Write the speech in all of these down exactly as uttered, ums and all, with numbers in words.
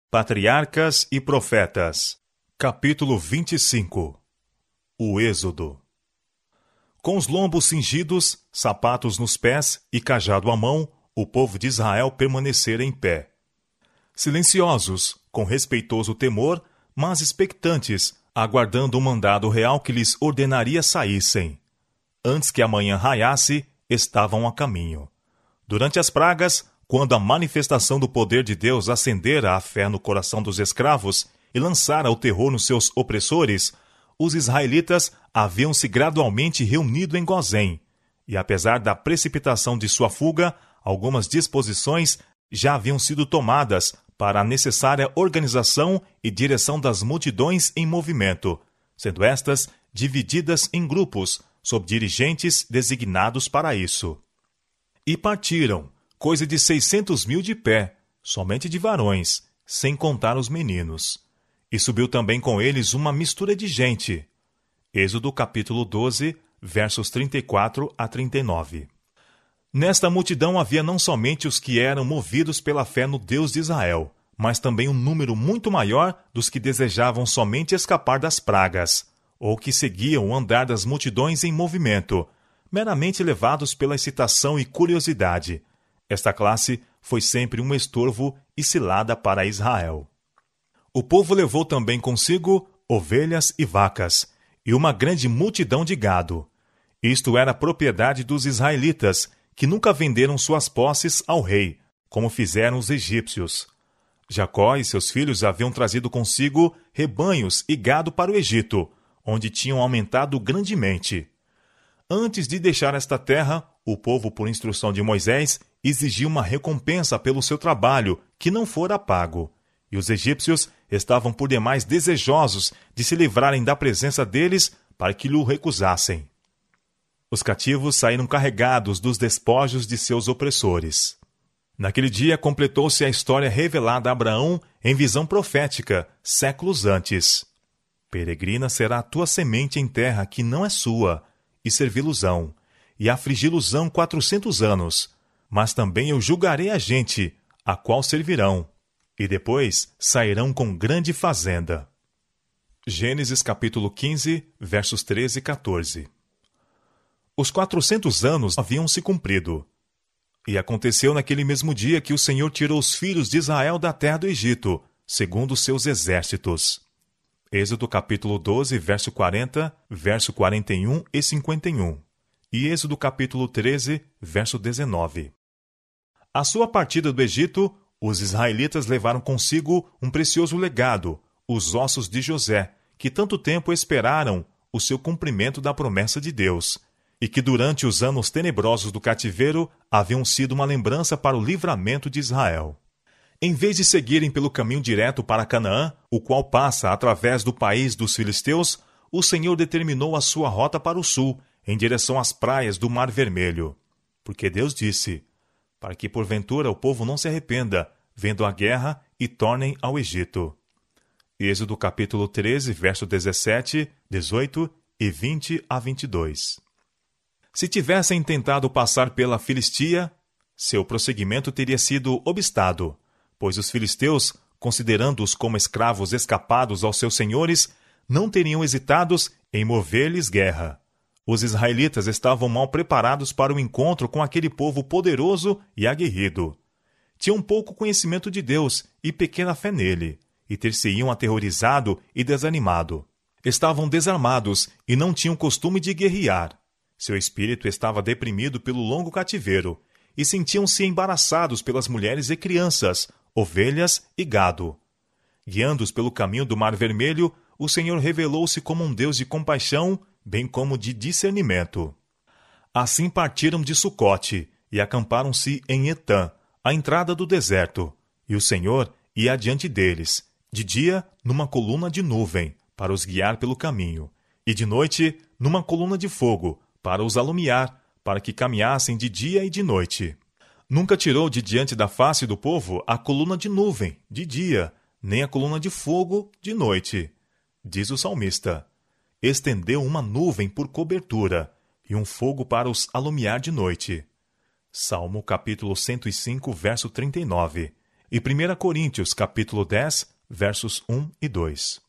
Patriarcas e Profetas, capítulo vinte e cinco. O Êxodo. Com os lombos cingidos, sapatos nos pés e cajado à mão, o povo de Israel permanecera em pé. Silenciosos, com respeitoso temor, mas expectantes, aguardando o mandado real que lhes ordenaria saíssem. Antes que a manhã raiasse, estavam a caminho. Durante as pragas, quando a manifestação do poder de Deus acendera a fé no coração dos escravos e lançara o terror nos seus opressores, os israelitas haviam-se gradualmente reunido em Gozém, e apesar da precipitação de sua fuga, algumas disposições já haviam sido tomadas para a necessária organização e direção das multidões em movimento, sendo estas divididas em grupos, sob dirigentes designados para isso. E partiram, coisa de seiscentos mil de pé, somente de varões, sem contar os meninos. E subiu também com eles uma mistura de gente. Êxodo capítulo doze, versos trinta e quatro a trinta e nove. Nesta multidão havia não somente os que eram movidos pela fé no Deus de Israel, mas também um número muito maior dos que desejavam somente escapar das pragas, ou que seguiam o andar das multidões em movimento, meramente levados pela excitação e curiosidade. Esta classe foi sempre um estorvo e cilada para Israel. O povo levou também consigo ovelhas e vacas, e uma grande multidão de gado. Isto era propriedade dos israelitas, que nunca venderam suas posses ao rei, como fizeram os egípcios. Jacó e seus filhos haviam trazido consigo rebanhos e gado para o Egito, onde tinham aumentado grandemente. Antes de deixar esta terra, o povo, por instrução de Moisés, exigia uma recompensa pelo seu trabalho, que não fora pago. E os egípcios estavam por demais desejosos de se livrarem da presença deles para que lhe recusassem. Os cativos saíram carregados dos despojos de seus opressores. Naquele dia completou-se a história revelada a Abraão em visão profética, séculos antes. Peregrina será a tua semente em terra que não é sua, e servi-los-ão, e afligi-los-ão quatrocentos anos. Mas também eu julgarei a gente, a qual servirão, e depois sairão com grande fazenda. Gênesis capítulo quinze, versos treze e quatorze. Os quatrocentos anos haviam se cumprido. E aconteceu naquele mesmo dia que o Senhor tirou os filhos de Israel da terra do Egito, segundo os seus exércitos. Êxodo capítulo doze, verso quarenta, verso quarenta e um e cinquenta e um. E Êxodo capítulo treze, verso dezenove. À sua partida do Egito, os israelitas levaram consigo um precioso legado, os ossos de José, que tanto tempo esperaram o seu cumprimento da promessa de Deus, e que durante os anos tenebrosos do cativeiro haviam sido uma lembrança para o livramento de Israel. Em vez de seguirem pelo caminho direto para Canaã, o qual passa através do país dos filisteus, o Senhor determinou a sua rota para o sul, em direção às praias do Mar Vermelho. Porque Deus disse, para que porventura o povo não se arrependa, vendo a guerra, e tornem ao Egito. Êxodo capítulo treze, verso dezessete, dezoito e vinte a vinte e dois. Se tivessem tentado passar pela Filistia, seu prosseguimento teria sido obstado, pois os filisteus, considerando-os como escravos escapados aos seus senhores, não teriam hesitados em mover-lhes guerra. Os israelitas estavam mal preparados para o encontro com aquele povo poderoso e aguerrido. Tinham pouco conhecimento de Deus e pequena fé nele, e ter-se-iam aterrorizado e desanimado. Estavam desarmados e não tinham costume de guerrear. Seu espírito estava deprimido pelo longo cativeiro, e sentiam-se embaraçados pelas mulheres e crianças, ovelhas e gado. Guiando-os pelo caminho do Mar Vermelho, o Senhor revelou-se como um Deus de compaixão, bem como de discernimento. Assim partiram de Sucote e acamparam-se em Etã, à entrada do deserto, e o Senhor ia adiante deles, de dia numa coluna de nuvem, para os guiar pelo caminho, e de noite numa coluna de fogo, para os alumiar, para que caminhassem de dia e de noite. Nunca tirou de diante da face do povo a coluna de nuvem, de dia, nem a coluna de fogo, de noite. Diz o salmista, estendeu uma nuvem por cobertura, e um fogo para os alumiar de noite. Salmo capítulo cento e cinco, verso trinta e nove. e primeira Coríntios, capítulo dez, versos um e dois.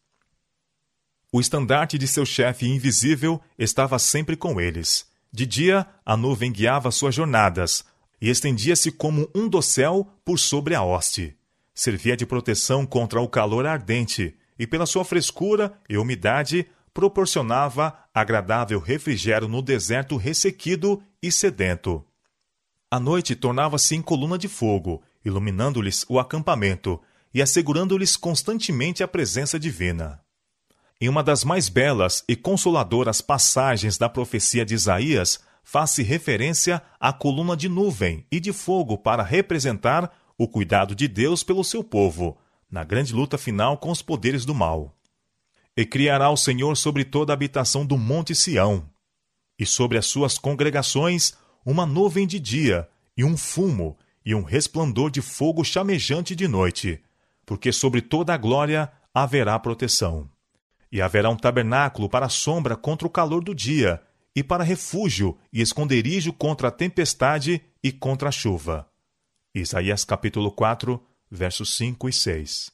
O estandarte de seu chefe invisível estava sempre com eles. De dia, a nuvem guiava suas jornadas, e estendia-se como um dossel por sobre a hoste. Servia de proteção contra o calor ardente, e pela sua frescura e umidade, proporcionava agradável refrigério no deserto ressequido e sedento. A noite tornava-se em coluna de fogo, iluminando-lhes o acampamento e assegurando-lhes constantemente a presença divina. Em uma das mais belas e consoladoras passagens da profecia de Isaías, faz-se referência à coluna de nuvem e de fogo para representar o cuidado de Deus pelo seu povo, na grande luta final com os poderes do mal. E criará o Senhor sobre toda a habitação do monte Sião, e sobre as suas congregações uma nuvem de dia, e um fumo, e um resplendor de fogo chamejante de noite, porque sobre toda a glória haverá proteção. E haverá um tabernáculo para a sombra contra o calor do dia, e para refúgio e esconderijo contra a tempestade e contra a chuva. Isaías capítulo quatro, versos cinco e seis.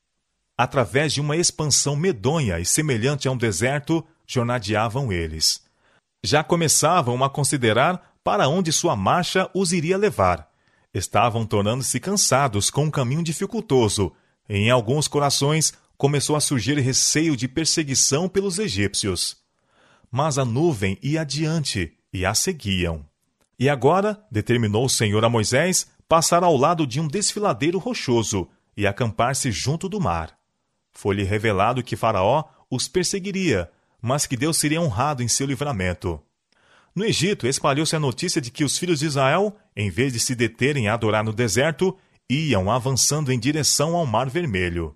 Através de uma expansão medonha e semelhante a um deserto, jornadeavam eles. Já começavam a considerar para onde sua marcha os iria levar. Estavam tornando-se cansados com um caminho dificultoso, e em alguns corações começou a surgir receio de perseguição pelos egípcios. Mas a nuvem ia adiante, e a seguiam. E agora determinou o Senhor a Moisés passar ao lado de um desfiladeiro rochoso e acampar-se junto do mar. Foi-lhe revelado que Faraó os perseguiria, mas que Deus seria honrado em seu livramento. No Egito, espalhou-se a notícia de que os filhos de Israel, em vez de se deterem a adorar no deserto, iam avançando em direção ao Mar Vermelho.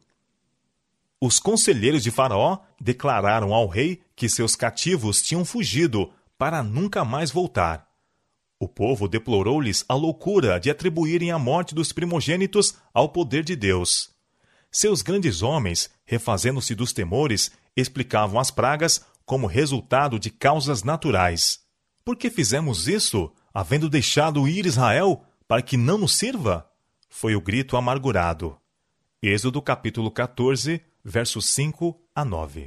Os conselheiros de Faraó declararam ao rei que seus cativos tinham fugido para nunca mais voltar. O povo deplorou-lhes a loucura de atribuírem a morte dos primogênitos ao poder de Deus. Seus grandes homens, refazendo-se dos temores, explicavam as pragas como resultado de causas naturais. Por que fizemos isso, havendo deixado ir Israel, para que não nos sirva? Foi o grito amargurado. Êxodo capítulo catorze, versos cinco a nove.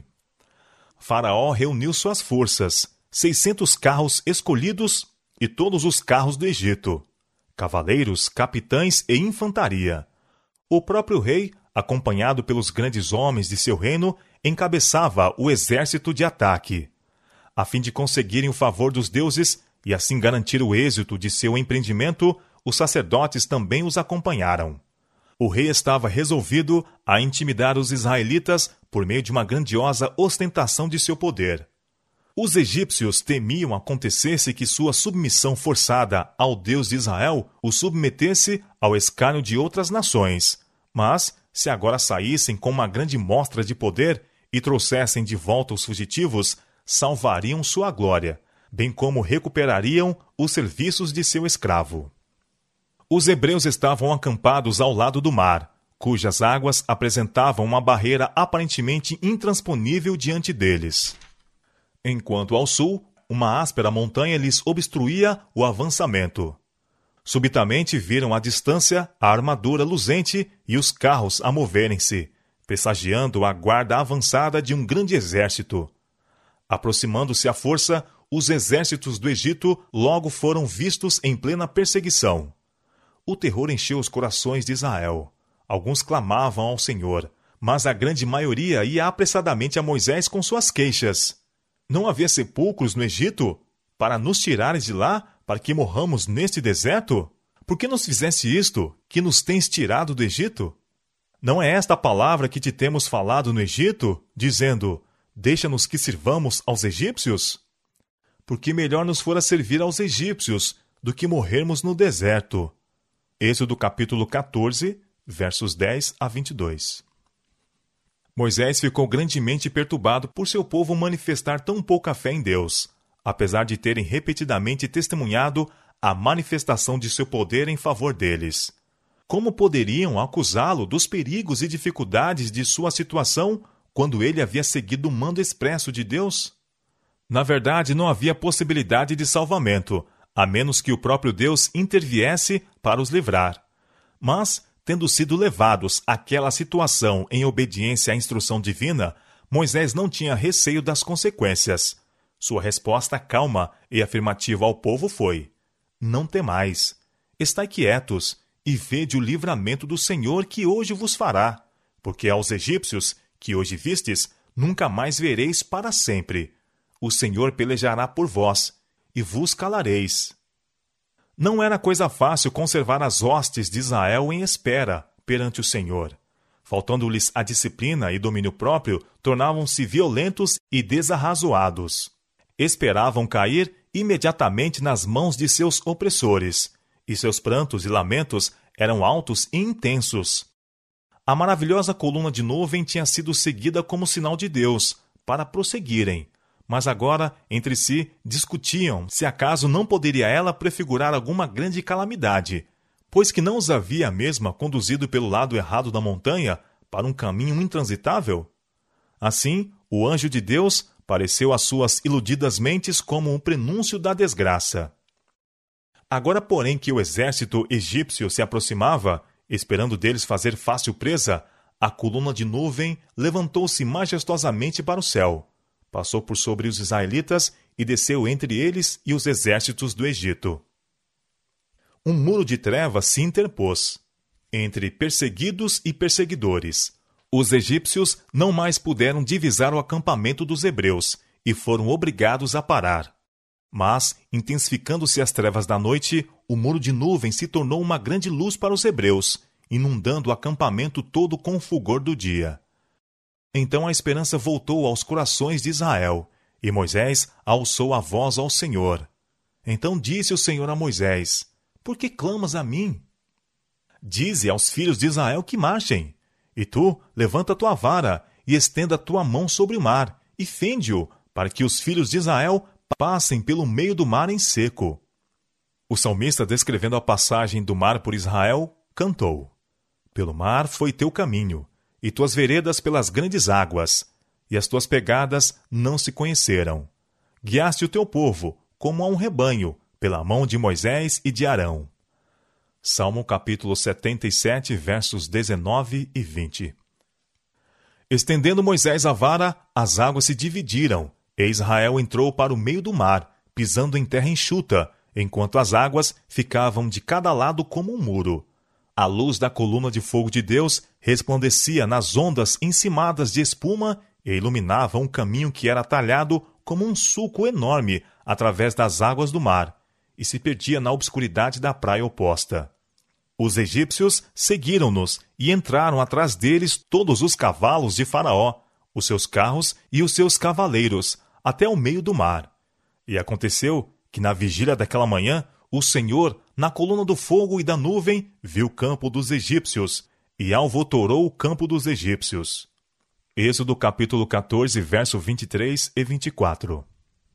Faraó reuniu suas forças, seiscentos carros escolhidos e todos os carros do Egito, cavaleiros, capitães e infantaria. O próprio rei, acompanhado pelos grandes homens de seu reino, encabeçava o exército de ataque. A fim de conseguirem o favor dos deuses e assim garantir o êxito de seu empreendimento, os sacerdotes também os acompanharam. O rei estava resolvido a intimidar os israelitas por meio de uma grandiosa ostentação de seu poder. Os egípcios temiam acontecesse que sua submissão forçada ao Deus de Israel os submetesse ao escárnio de outras nações. Mas, se agora saíssem com uma grande mostra de poder e trouxessem de volta os fugitivos, salvariam sua glória, bem como recuperariam os serviços de seu escravo. Os hebreus estavam acampados ao lado do mar, cujas águas apresentavam uma barreira aparentemente intransponível diante deles. Enquanto ao sul, uma áspera montanha lhes obstruía o avançamento. Subitamente viram à distância a armadura luzente e os carros a moverem-se, pressagiando a guarda avançada de um grande exército. Aproximando-se à força, os exércitos do Egito logo foram vistos em plena perseguição. O terror encheu os corações de Israel. Alguns clamavam ao Senhor, mas a grande maioria ia apressadamente a Moisés com suas queixas. Não havia sepulcros no Egito? Para nos tirares de lá, para que morramos neste deserto? Por que nos fizeste isto, que nos tens tirado do Egito? Não é esta a palavra que te temos falado no Egito, dizendo, deixa-nos que sirvamos aos egípcios? Porque melhor nos fora servir aos egípcios do que morrermos no deserto. Êxodo capítulo catorze, versos dez a vinte e dois. Moisés ficou grandemente perturbado por seu povo manifestar tão pouca fé em Deus, apesar de terem repetidamente testemunhado a manifestação de seu poder em favor deles. Como poderiam acusá-lo dos perigos e dificuldades de sua situação quando ele havia seguido o mando expresso de Deus? Na verdade, não havia possibilidade de salvamento, a menos que o próprio Deus interviesse para os livrar. Mas, Tendo sido levados àquela situação em obediência à instrução divina, Moisés não tinha receio das consequências. Sua resposta calma e afirmativa ao povo foi: não temais, estai quietos e vede o livramento do Senhor que hoje vos fará, porque aos egípcios, que hoje vistes, nunca mais vereis para sempre. O Senhor pelejará por vós, e vos calareis. Não era coisa fácil conservar as hostes de Israel em espera perante o Senhor. Faltando-lhes a disciplina e domínio próprio, tornavam-se violentos e desarrazoados. Esperavam cair imediatamente nas mãos de seus opressores, e seus prantos e lamentos eram altos e intensos. A maravilhosa coluna de nuvem tinha sido seguida como sinal de Deus, para prosseguirem, mas agora, entre si, discutiam se acaso não poderia ela prefigurar alguma grande calamidade, pois que não os havia a mesma conduzido pelo lado errado da montanha para um caminho intransitável? Assim, o anjo de Deus pareceu às suas iludidas mentes como um prenúncio da desgraça. Agora, porém, que o exército egípcio se aproximava, esperando deles fazer fácil presa, a coluna de nuvem levantou-se majestosamente para o céu, passou por sobre os israelitas e desceu entre eles e os exércitos do Egito. Um muro de trevas se interpôs entre perseguidos e perseguidores. Os egípcios não mais puderam divisar o acampamento dos hebreus e foram obrigados a parar. Mas, intensificando-se as trevas da noite, o muro de nuvem se tornou uma grande luz para os hebreus, inundando o acampamento todo com o fulgor do dia. Então a esperança voltou aos corações de Israel, e Moisés alçou a voz ao Senhor. Então disse o Senhor a Moisés: por que clamas a mim? Dize aos filhos de Israel que marchem. E tu, levanta tua vara, e estenda tua mão sobre o mar, e fende-o, para que os filhos de Israel passem pelo meio do mar em seco. O salmista, descrevendo a passagem do mar por Israel, cantou: pelo mar foi teu caminho, e tuas veredas pelas grandes águas, e as tuas pegadas não se conheceram. Guiaste o teu povo, como a um rebanho, pela mão de Moisés e de Arão. Salmo capítulo setenta e sete, versos dezenove e vinte. Estendendo Moisés a vara, as águas se dividiram, e Israel entrou para o meio do mar, pisando em terra enxuta, enquanto as águas ficavam de cada lado como um muro. A luz da coluna de fogo de Deus resplandecia nas ondas encimadas de espuma e iluminava um caminho que era talhado como um sulco enorme através das águas do mar, e se perdia na obscuridade da praia oposta. Os egípcios seguiram-nos e entraram atrás deles todos os cavalos de Faraó, os seus carros e os seus cavaleiros, até o meio do mar. E aconteceu que na vigília daquela manhã, o Senhor, na coluna do fogo e da nuvem, viu o campo dos egípcios, e alvotorou o campo dos egípcios. Êxodo capítulo catorze, verso vinte e três e vinte e quatro.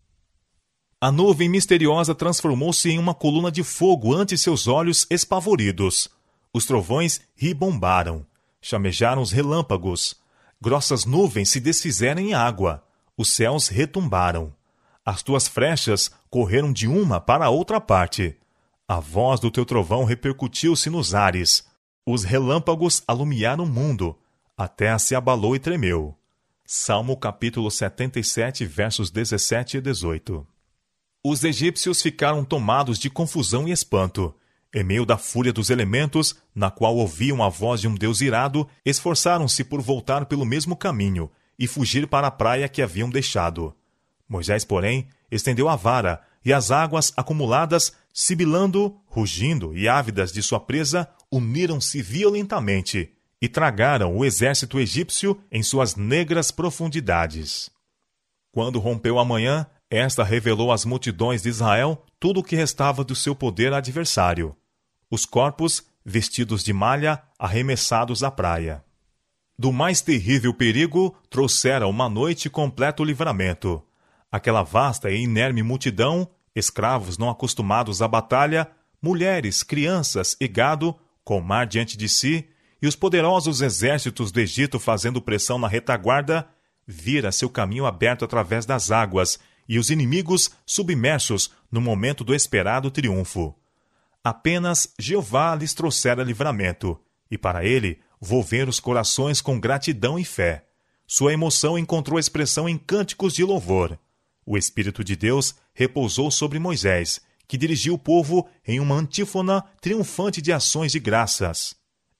A nuvem misteriosa transformou-se em uma coluna de fogo ante seus olhos espavoridos. Os trovões ribombaram, chamejaram os relâmpagos. Grossas nuvens se desfizeram em água. Os céus retumbaram. As tuas frechas correram de uma para a outra parte. A voz do teu trovão repercutiu-se nos ares. Os relâmpagos alumiaram o mundo. A terra se abalou e tremeu. Salmo capítulo setenta e sete, versos dezessete e dezoito. Os egípcios ficaram tomados de confusão e espanto. Em meio da fúria dos elementos, na qual ouviam a voz de um Deus irado, esforçaram-se por voltar pelo mesmo caminho e fugir para a praia que haviam deixado. Moisés, porém, estendeu a vara, e as águas acumuladas, sibilando, rugindo e ávidas de sua presa, uniram-se violentamente e tragaram o exército egípcio em suas negras profundidades. Quando rompeu a manhã, esta revelou às multidões de Israel tudo o que restava do seu poder adversário. Os corpos, vestidos de malha, arremessados à praia. Do mais terrível perigo, trouxera uma noite completo livramento. Aquela vasta e inerme multidão, escravos não acostumados à batalha, mulheres, crianças e gado, com o mar diante de si, e os poderosos exércitos do Egito fazendo pressão na retaguarda, vira seu caminho aberto através das águas, e os inimigos submersos no momento do esperado triunfo. Apenas Jeová lhes trouxera livramento, e para ele volver os corações com gratidão e fé. Sua emoção encontrou expressão em cânticos de louvor. O Espírito de Deus repousou sobre Moisés, que dirigiu o povo em uma antífona triunfante de ações de graças.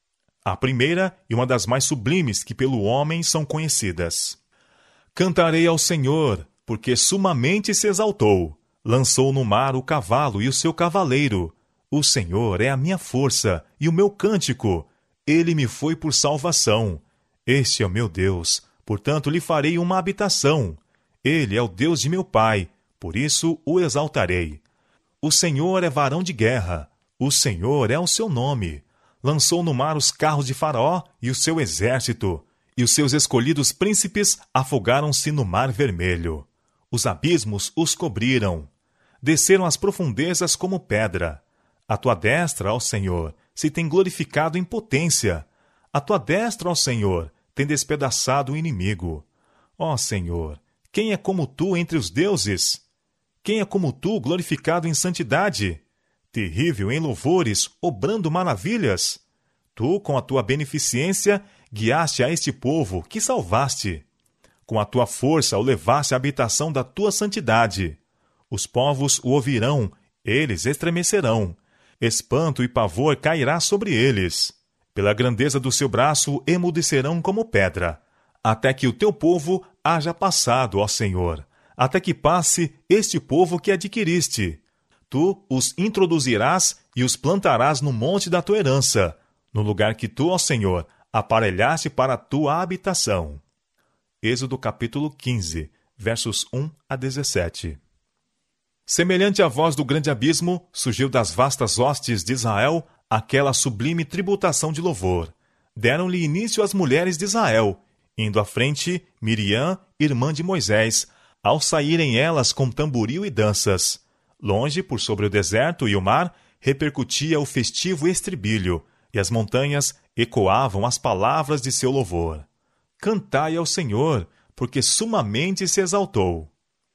A primeira e uma das mais sublimes que pelo homem são conhecidas. Cantarei ao Senhor, porque sumamente se exaltou. Lançou no mar o cavalo e o seu cavaleiro. O Senhor é a minha força e o meu cântico. Ele me foi por salvação. Este é o meu Deus, portanto lhe farei uma habitação. Ele é o Deus de meu pai, por isso o exaltarei. O Senhor é varão de guerra. O Senhor é o seu nome. Lançou no mar os carros de Faraó e o seu exército, e os seus escolhidos príncipes afogaram-se no mar vermelho. Os abismos os cobriram. Desceram as profundezas como pedra. A tua destra, ó Senhor, se tem glorificado em potência. A tua destra, ó Senhor, tem despedaçado o inimigo. Ó Senhor, quem é como tu entre os deuses? Quem é como tu, glorificado em santidade? Terrível em louvores, obrando maravilhas? Tu, com a tua beneficência, guiaste a este povo que salvaste. Com a tua força o levaste à habitação da tua santidade. Os povos o ouvirão, eles estremecerão. Espanto e pavor cairá sobre eles. Pela grandeza do seu braço emudecerão como pedra, até que o teu povo haja passado, ó Senhor, até que passe este povo que adquiriste. Tu os introduzirás e os plantarás no monte da tua herança, no lugar que tu, ó Senhor, aparelhaste para a tua habitação. Êxodo capítulo quinze, versos um a dezessete. Semelhante à voz do grande abismo, surgiu das vastas hostes de Israel aquela sublime tributação de louvor. Deram-lhe início as mulheres de Israel, indo à frente Miriam, irmã de Moisés, ao saírem elas com tamboril e danças. Longe, por sobre o deserto e o mar, repercutia o festivo estribilho, e as montanhas ecoavam as palavras de seu louvor. Cantai ao Senhor, porque sumamente se exaltou.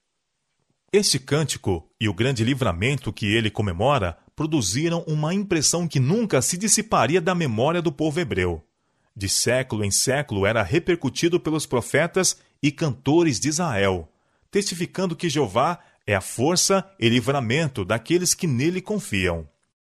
Este cântico e o grande livramento que ele comemora produziram uma impressão que nunca se dissiparia da memória do povo hebreu. De século em século era repercutido pelos profetas e cantores de Israel, testificando que Jeová é a força e livramento daqueles que nele confiam.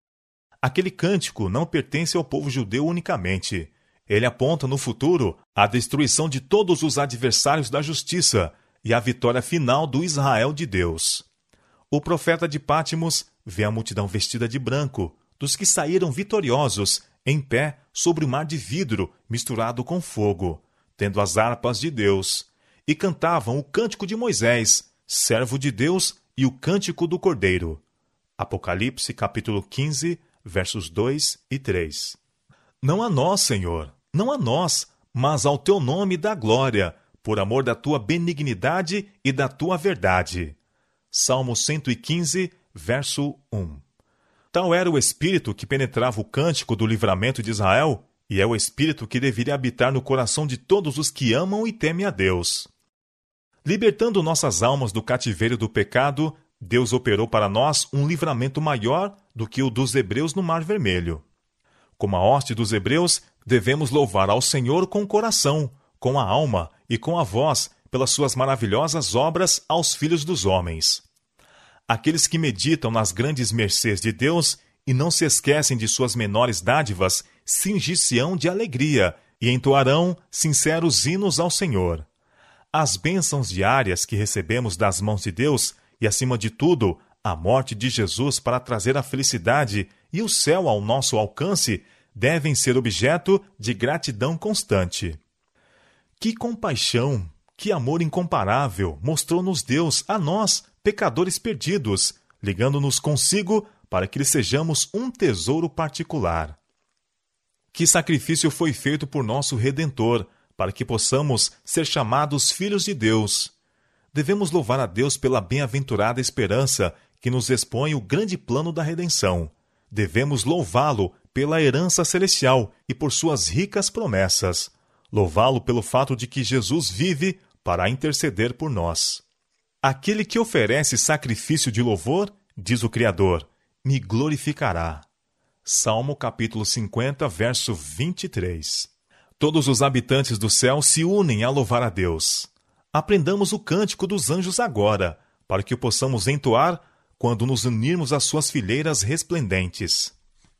Aquele cântico não pertence ao povo judeu unicamente. Ele aponta no futuro a destruição de todos os adversários da justiça e a vitória final do Israel de Deus. O profeta de Pátimos vê a multidão vestida de branco, dos que saíram vitoriosos, em pé sobre o mar de vidro misturado com fogo, tendo as harpas de Deus, e cantavam o cântico de Moisés, servo de Deus, e o cântico do Cordeiro. Apocalipse capítulo quinze, versos dois e três. Não a nós, Senhor, não a nós, mas ao teu nome dá glória, por amor da tua benignidade e da tua verdade. Salmo cento e quinze, verso um. Tal era o espírito que penetrava o cântico do livramento de Israel, e é o espírito que deveria habitar no coração de todos os que amam e temem a Deus. Libertando nossas almas do cativeiro do pecado, Deus operou para nós um livramento maior do que o dos hebreus no Mar Vermelho. Como a hoste dos hebreus, devemos louvar ao Senhor com o coração, com a alma e com a voz, pelas suas maravilhosas obras aos filhos dos homens. Aqueles que meditam nas grandes mercês de Deus e não se esquecem de suas menores dádivas, cingir-se-ão de alegria e entoarão sinceros hinos ao Senhor. As bênçãos diárias que recebemos das mãos de Deus e, acima de tudo, a morte de Jesus para trazer a felicidade e o céu ao nosso alcance, devem ser objeto de gratidão constante. Que compaixão, que amor incomparável mostrou-nos Deus a nós, pecadores perdidos, ligando-nos consigo para que lhe sejamos um tesouro particular. Que sacrifício foi feito por nosso Redentor, para que possamos ser chamados filhos de Deus. Devemos louvar a Deus pela bem-aventurada esperança que nos expõe o grande plano da redenção. Devemos louvá-lo pela herança celestial e por suas ricas promessas. Louvá-lo pelo fato de que Jesus vive para interceder por nós. Aquele que oferece sacrifício de louvor, diz o Criador, me glorificará. Salmo capítulo cinquenta, verso vinte e três. Todos os habitantes do céu se unem a louvar a Deus. Aprendamos o cântico dos anjos agora, para que o possamos entoar quando nos unirmos às suas fileiras resplendentes.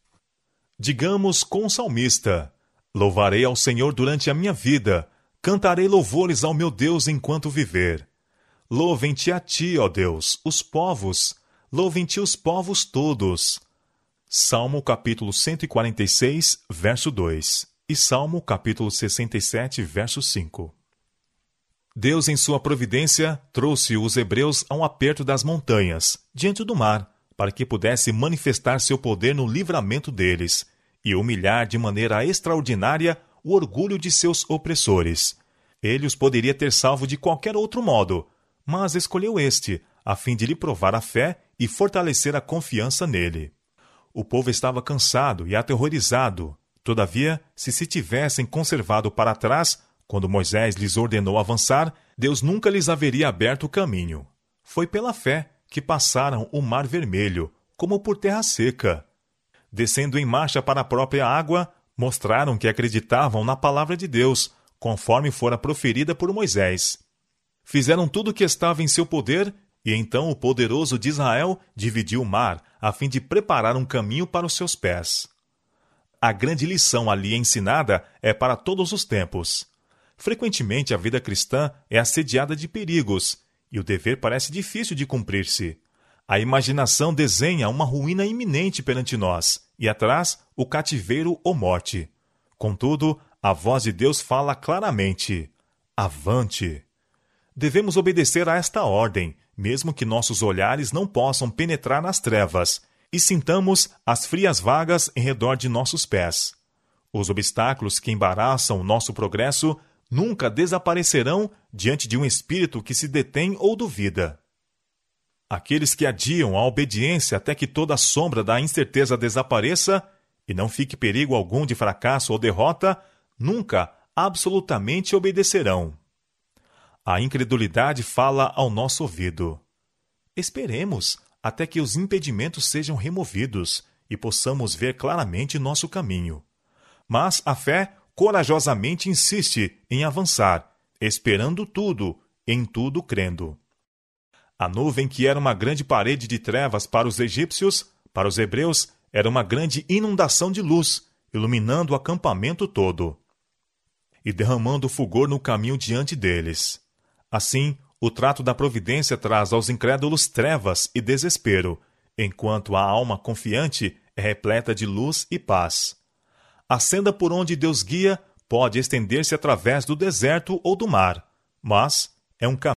Digamos com o salmista: louvarei ao Senhor durante a minha vida, cantarei louvores ao meu Deus enquanto viver. Louvem-te a ti, ó Deus, os povos, louvem-te os povos todos. Salmo capítulo cento e quarenta e seis, verso dois, e Salmo capítulo sessenta e sete, verso cinco. Deus, em sua providência, trouxe os hebreus a um aperto das montanhas, diante do mar, para que pudesse manifestar seu poder no livramento deles e humilhar de maneira extraordinária o orgulho de seus opressores. Ele os poderia ter salvo de qualquer outro modo, mas escolheu este, a fim de lhe provar a fé e fortalecer a confiança nele. O povo estava cansado e aterrorizado. Todavia, se se tivessem conservado para trás, quando Moisés lhes ordenou avançar, Deus nunca lhes haveria aberto o caminho. Foi pela fé que passaram o Mar Vermelho, como por terra seca. Descendo em marcha para a própria água, mostraram que acreditavam na palavra de Deus, conforme fora proferida por Moisés. Fizeram tudo o que estava em seu poder, e então o poderoso de Israel dividiu o mar, a fim de preparar um caminho para os seus pés. A grande lição ali ensinada é para todos os tempos. Frequentemente a vida cristã é assediada de perigos, e o dever parece difícil de cumprir-se. A imaginação desenha uma ruína iminente perante nós, e atrás o cativeiro ou morte. Contudo, a voz de Deus fala claramente: avante! Devemos obedecer a esta ordem, mesmo que nossos olhares não possam penetrar nas trevas, e sintamos as frias vagas em redor de nossos pés. Os obstáculos que embaraçam o nosso progresso nunca desaparecerão diante de um espírito que se detém ou duvida. Aqueles que adiam a obediência até que toda a sombra da incerteza desapareça e não fique perigo algum de fracasso ou derrota, nunca absolutamente obedecerão. A incredulidade fala ao nosso ouvido: esperemos até que os impedimentos sejam removidos e possamos ver claramente nosso caminho. Mas a fé corajosamente insiste em avançar, esperando tudo, em tudo crendo. A nuvem, que era uma grande parede de trevas para os egípcios, para os hebreus, era uma grande inundação de luz, iluminando o acampamento todo e derramando fulgor no caminho diante deles. Assim, o trato da providência traz aos incrédulos trevas e desespero, enquanto a alma confiante é repleta de luz e paz. A senda por onde Deus guia pode estender-se através do deserto ou do mar, mas é um caminho